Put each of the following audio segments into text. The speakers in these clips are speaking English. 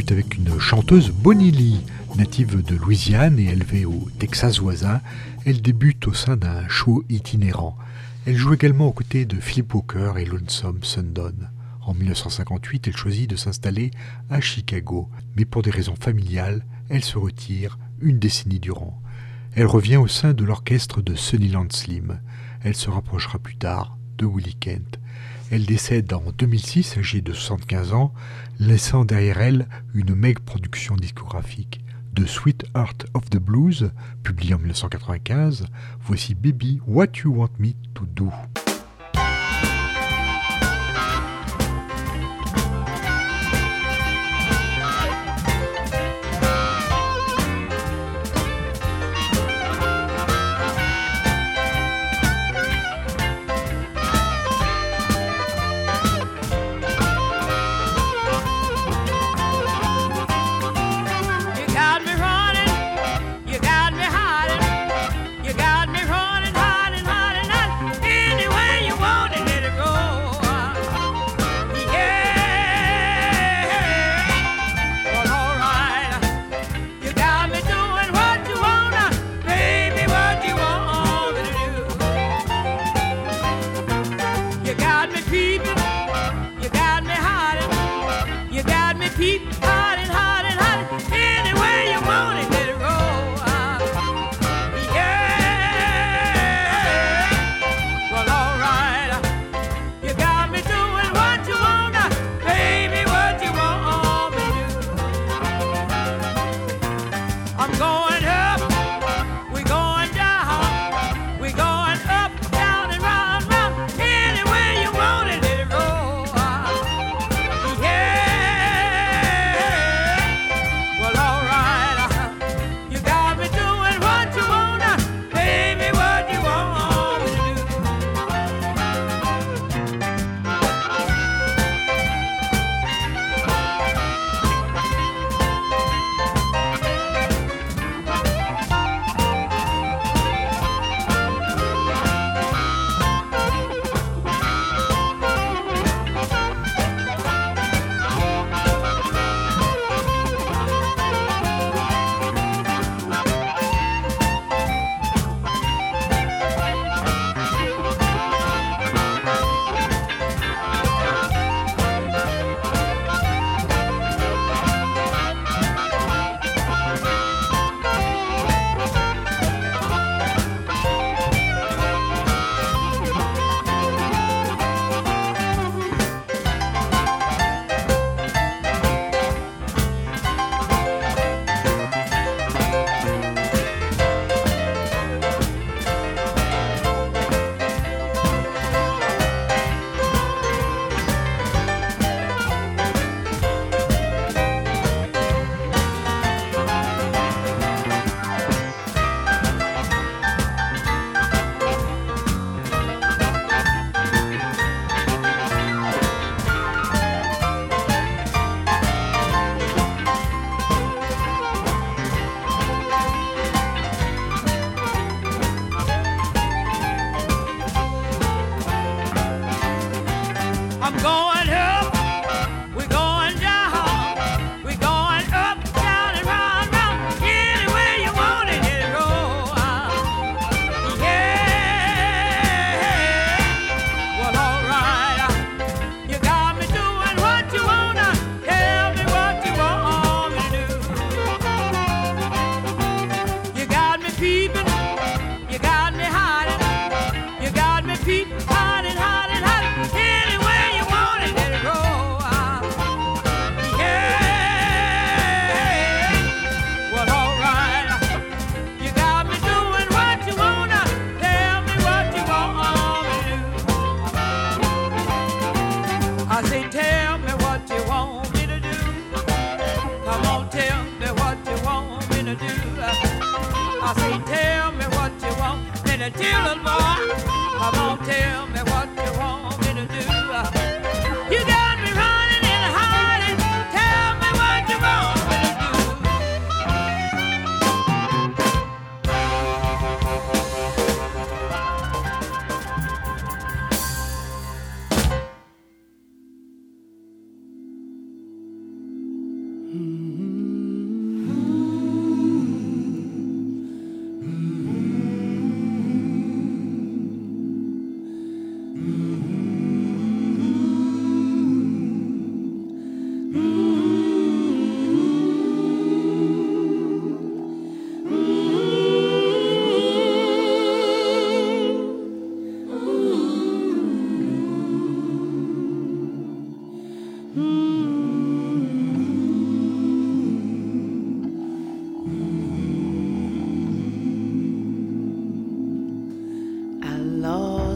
débute avec une chanteuse, Bonnie Lee, native de Louisiane et élevée au Texas voisin. Elle débute au sein d'un show itinérant. Elle joue également aux côtés de Philip Walker et Lonesome Sundown. En 1958, elle choisit de s'installer à Chicago, mais pour des raisons familiales, elle se retire une décennie durant. Elle revient au sein de l'orchestre de Sunnyland Slim. Elle se rapprochera plus tard de Willie Kent. Elle décède en 2006, âgée de 75 ans, laissant derrière elle une maigre production discographique. De Sweet Heart of the Blues, publié en 1995, voici Baby What You Want Me to Do.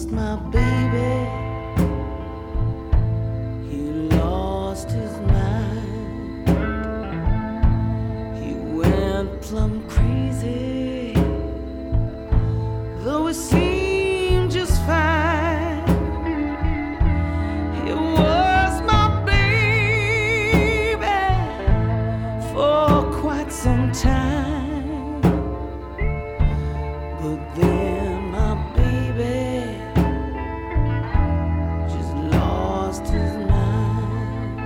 lost my baby. He lost his mind. He went plumb crazy, though it seemed just fine. It was my baby for quite some time. But then my baby just lost his mind.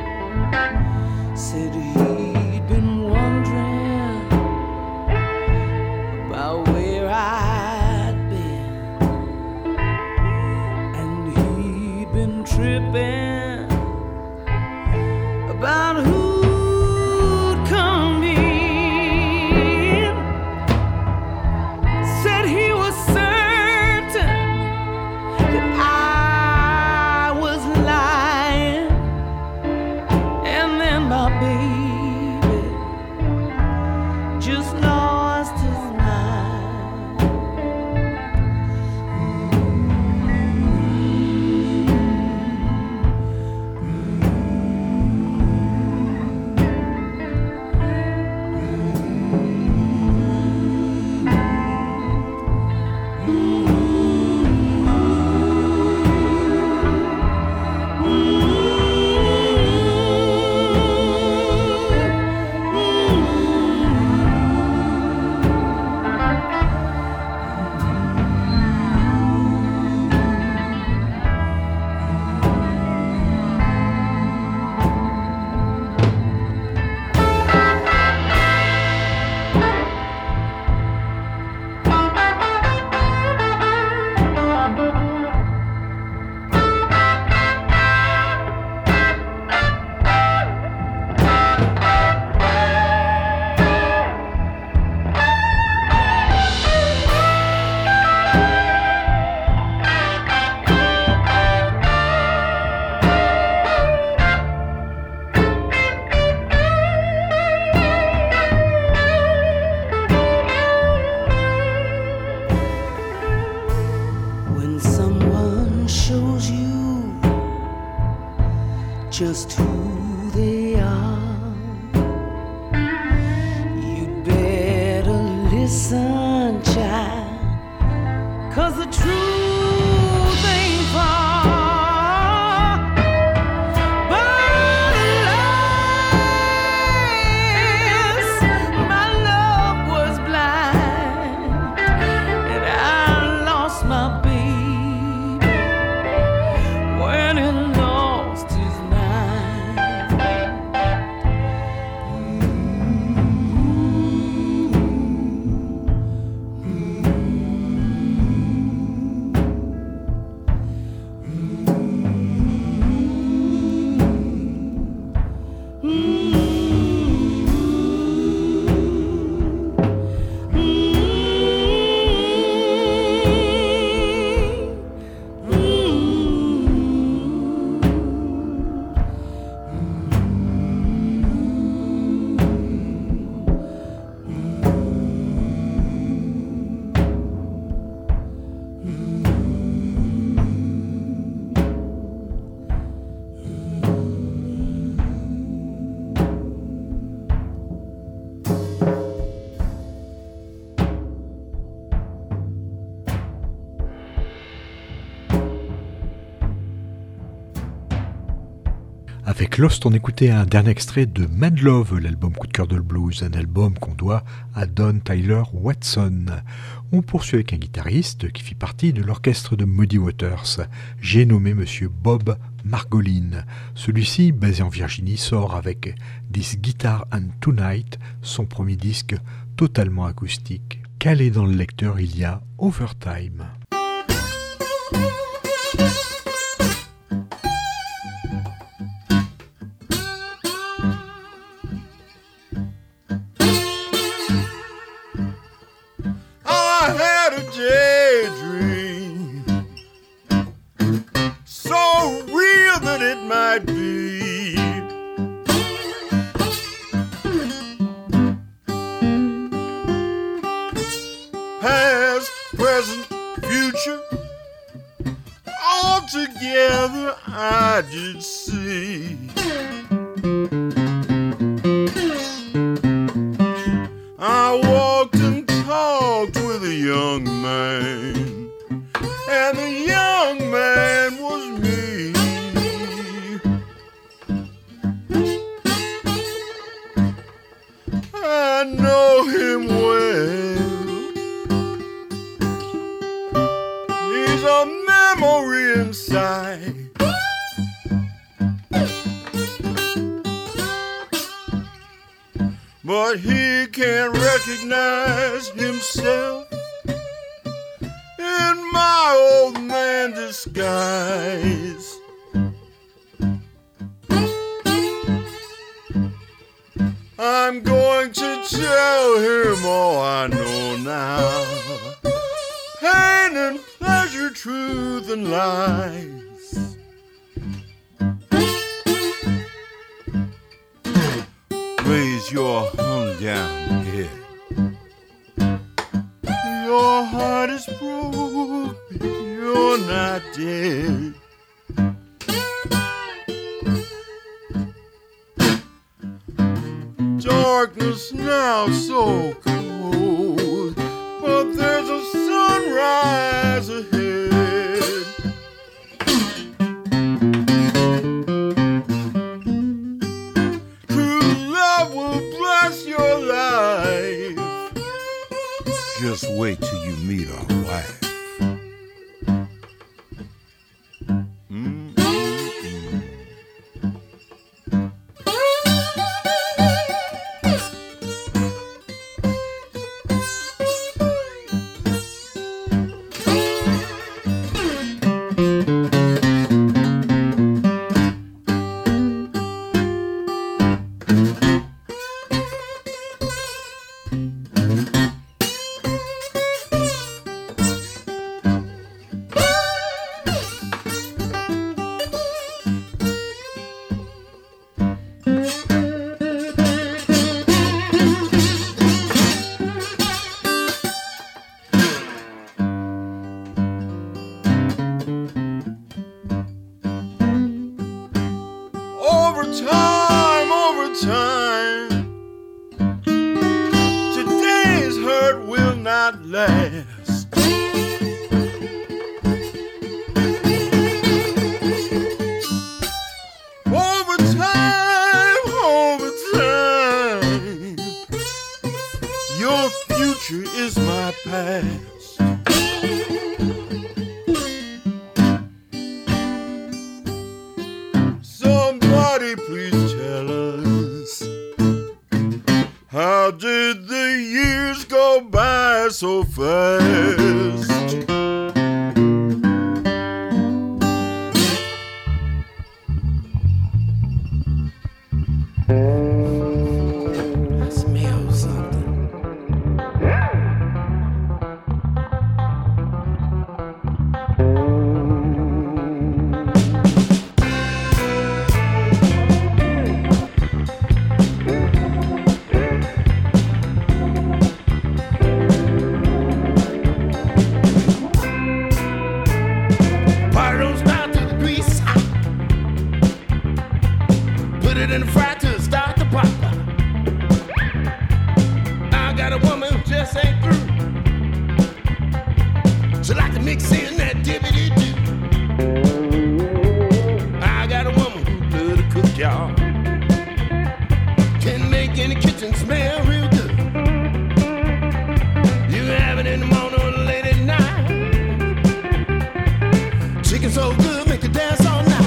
Said he'd been wondering about where I'd been, and he'd been tripping about who'd come in. Said he was certain that I was lying, and then my baby just lost his mind. When someone shows you just who they are, you'd better listen, child, 'cause the truth ain't far. But alas, my love was blind, and I lost my baby when he lost his mind. Avec Lost, on écoutait un dernier extrait de Mad Love, l'album coup de cœur de le blues, un album qu'on doit à Don Tyler Watson. On poursuit avec un guitariste qui fit partie de l'orchestre de Muddy Waters. J'ai nommé monsieur Bob Margolin. Celui-ci, basé en Virginie, sort avec This Guitar and Tonight, son premier disque totalement acoustique. Calé dans le lecteur, il y a Overtime. Daydream so real that it might be past, present, future together I did see. I walked and talked with a young man, and the young man was me. I know him well. He's a memory inside. But he can't recognize himself in my old man disguise. I'm going to tell him all I know now. Pain and pleasure, truth and lies. Raise your hung down head. Your heart is broken, you're not dead. Darkness now so cold, but there's a sunrise ahead. True love will bless your life. Just wait till you meet our wife. Over time, today's hurt will not last. Over time, your future is my past. Somebody please tell us, how did the years go by so fast? I smell something. In the fry to start the pot. I got a woman who just ain't through. She like to mix in that dibbity-doo. I got a woman who love to cook, y'all. Can make any kitchen smell real good. You can have it in the morning or late at night. Chicken so good, make you dance all night.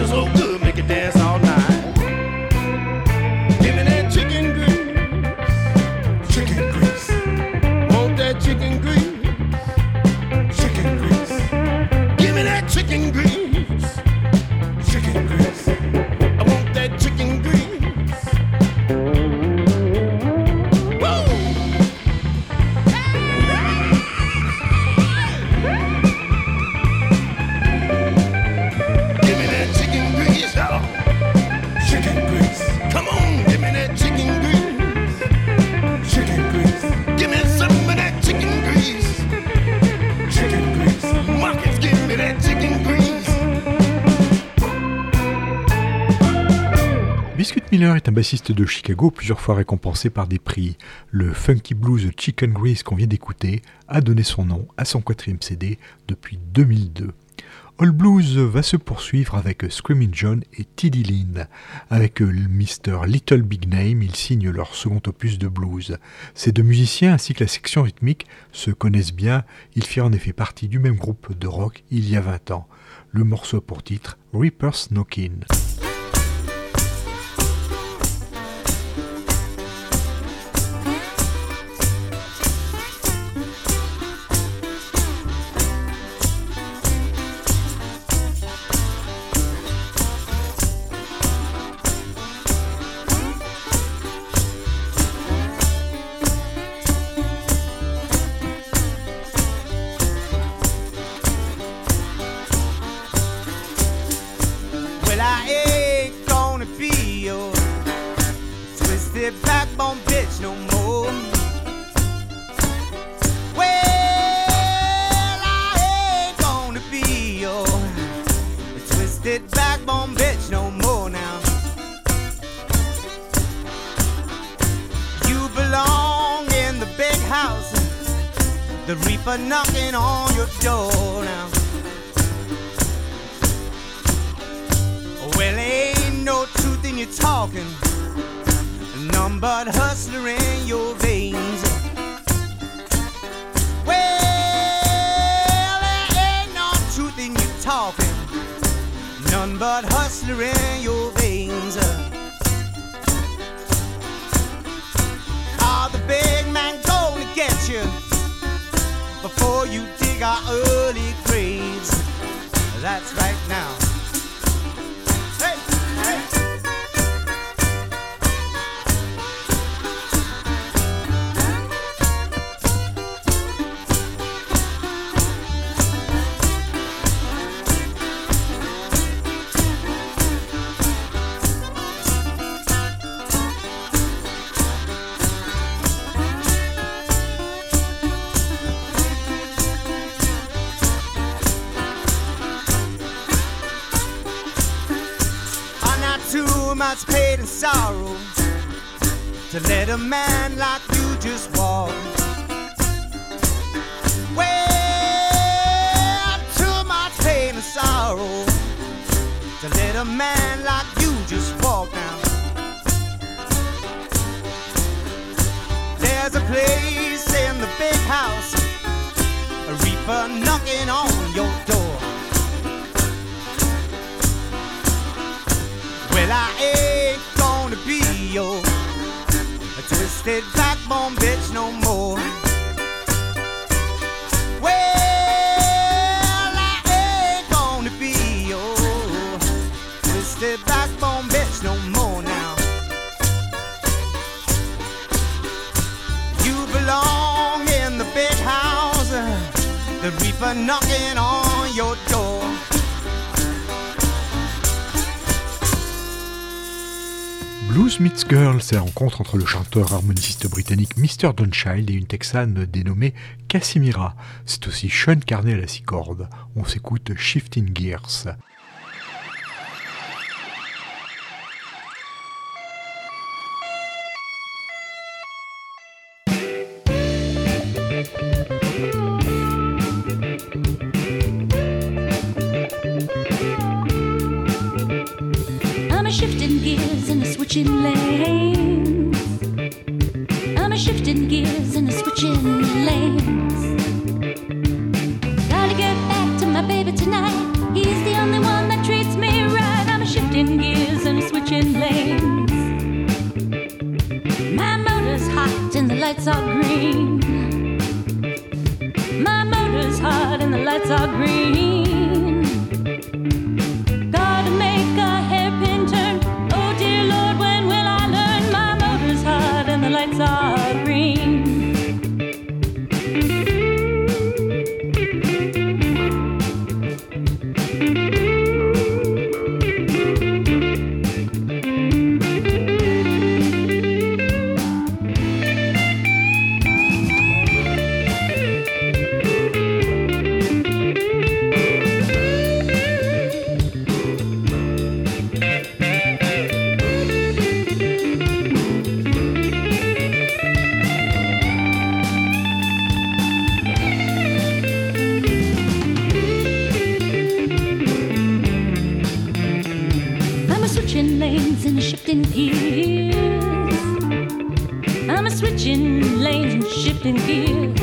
Chicken so good, make it dance all night. Give me that chicken grease. Chicken grease. Want that chicken grease. Chicken grease. Give me that chicken grease. Chicken grease. I want that chicken grease. Biscuit Miller est un bassiste de Chicago plusieurs fois récompensé par des prix. Le funky blues Chicken Grease qu'on vient d'écouter a donné son nom à son 4e CD depuis 2002. All Blues va se poursuivre avec Screamin' John et T.D. Lynn. Avec Mr. Little Big Name, ils signent leur second opus de blues. Ces deux musiciens ainsi que la section rythmique se connaissent bien, ils firent en effet partie du même groupe de rock il y a 20 ans. Le morceau a pour titre Reaper's Knockin'. Backbone bitch no more. Well, I ain't gonna be your twisted backbone bitch no more now. You belong in the big house, the reaper knocking on your door now. Well, ain't no truth in your talking, none but hustler in your veins. Well, there ain't no truth in you talking, none but hustler in your veins. Are the big man gonna get you before you dig our early graves? That's right now. Hey, hey. Much pain and sorrow to let a man like you just walk. Well, too much pain and sorrow to let a man like you just walk now. There's a place in the big house, a reaper knocking on your door. Well, I ain't gonna be your twisted backbone bitch no more. Well, I ain't gonna be your twisted backbone bitch no more now. You belong in the big house, the reaper knocking on your door. Blues Meets Girl, c'est la rencontre entre le chanteur harmoniciste britannique Mr. Dawnchild et une texane dénommée Cassimira. C'est aussi Sean Carney à la 6 cordes. On s'écoute Shifting Gears. I'm a shifting gears and a switching lanes. I'm a shifting gears and a switching lanes. Gotta get back to my baby tonight. He's the only one that treats me right. I'm the lights are green. Gotta make a hairpin turn. Oh dear Lord, when will I learn? My motor's hot and the lights are green. Lanes and shifting gears. I'm a switching lanes and shifting gears.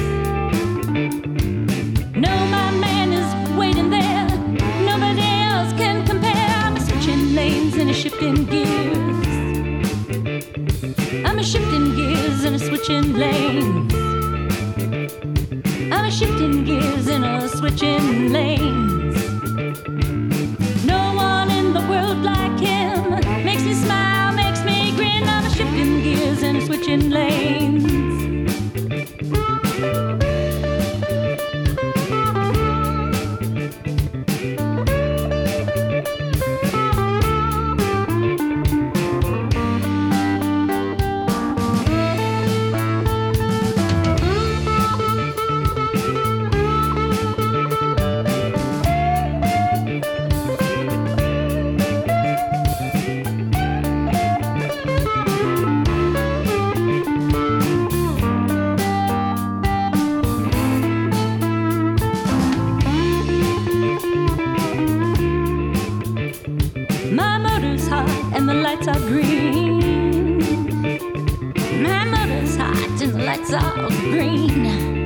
No, my man is waiting there. Nobody else can compare. I'm a switching lanes and a shifting gears. I'm a shifting gears and a switching lanes. I'm a shifting gears and a switching lanes. No one in the world like him. Makes me smile, makes me grin. I'm a shifting gears and a switching lanes. My motor's hot and the lights are green. My motor's hot and the lights are green.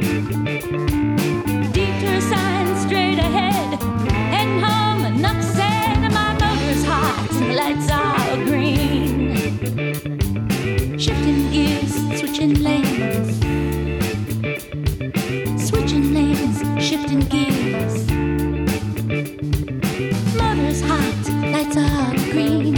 Detour sign straight ahead, heading home, enough said. My motor's hot and the lights are green. Shifting gears, switching lanes. Switching lanes, shifting gears. Motor's hot, lights are green.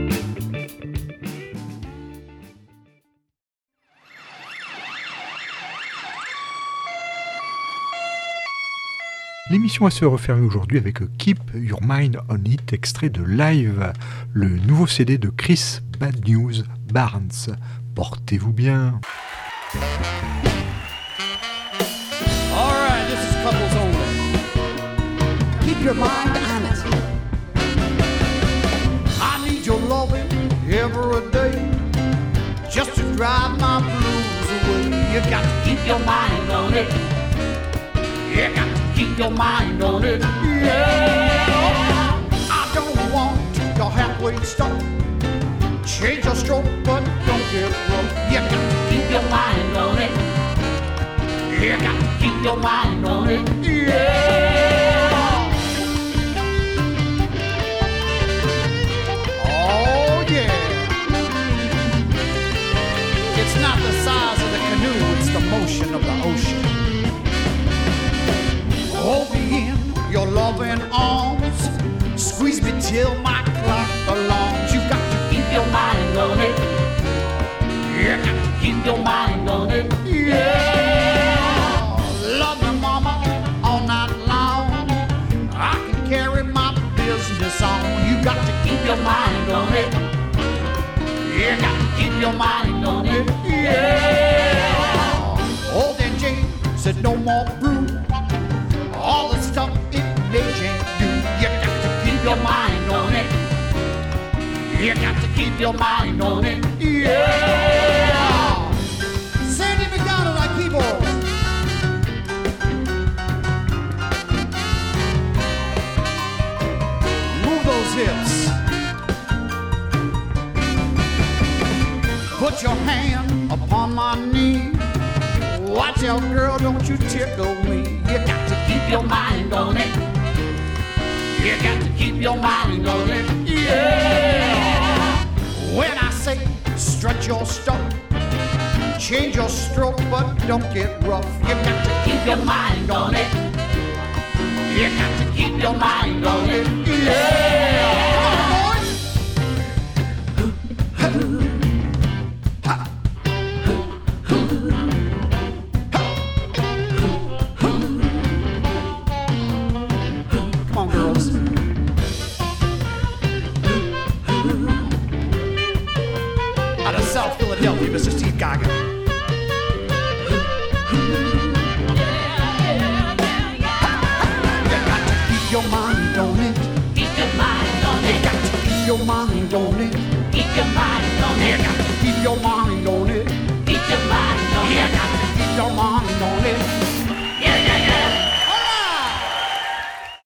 L'émission va se refermer aujourd'hui avec Keep Your Mind On It, extrait de Live, le nouveau CD de Chris Bad News Barnes. Portez-vous bien. All right, this is couples only. Keep your mind on it. I need your loving every day, just to drive my blues away. You got to keep your mind on it. You got to keep your mind on it. Yeah. I don't want to go halfway stop. Change your stroke, but don't get rough. You got to keep your mind on it. You got to keep your mind on it. Yeah. Oh yeah. It's not the size of the canoe, it's the motion of the ocean. Hold me in your loving arms. Squeeze me till my clock alarms. You got to keep your mind on it. You got to keep your mind on it. Yeah. Love me, mama, all night long. I can carry my business on. You got to keep your mind on it. You got to keep your mind on it. Yeah. Old and Jane said no more brew. All the stuff it may can't do. You got to keep your mind on it. You got to keep your mind on it. Yeah. Sandy McDonald on keyboard. Move those hips. Put your hand upon my knee. Watch out, girl, don't you tickle me. You got to keep your mind on it. You got to keep your mind on it. Yeah. When I say stretch your stuff, change your stroke, but don't get rough. You got to keep your mind on it. You got to keep your mind on it. Yeah. Come on, girls. Out of South Philadelphia, Mr. Steve Gaga. Your mind on it. Keep your mind on You it. got to keep your mind on it. Keep your mind on You it. got to keep your mind on it. Keep your mind on You it. got to keep your mind on it.